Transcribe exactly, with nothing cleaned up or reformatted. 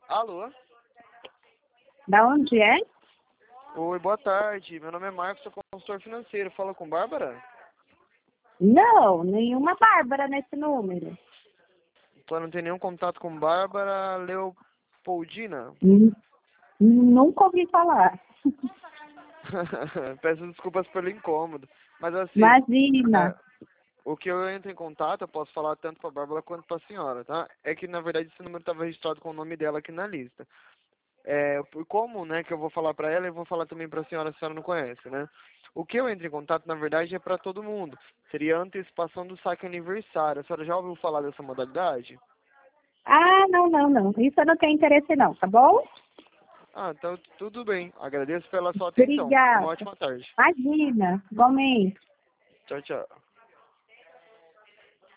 Alô? Da onde é? Oi, boa tarde. Meu nome é Marcos, sou consultor financeiro. Fala com Bárbara? Não, nenhuma Bárbara nesse número. Então não tem nenhum contato com Bárbara Leopoldina? Hum, Nunca ouvi falar. Peço desculpas pelo incômodo. Mas assim, Imagina. é, o que eu entro em contato, eu posso falar tanto para a Bárbara quanto para a senhora, tá? É que na verdade esse número estava registrado com o nome dela aqui na lista. É, por como, né, que eu vou falar para ela e vou falar também para a senhora, se a senhora não conhece, né? O que eu entro em contato, na verdade, é para todo mundo. Seria a antecipação do saque aniversário. A senhora já ouviu falar dessa modalidade? Ah, não, não, não. Isso eu não tenho interesse não, tá bom? Ah, então tudo bem. Agradeço pela sua atenção. Uma Obrigada. ótima tarde. Imagina, igualmente. Tchau, tchau.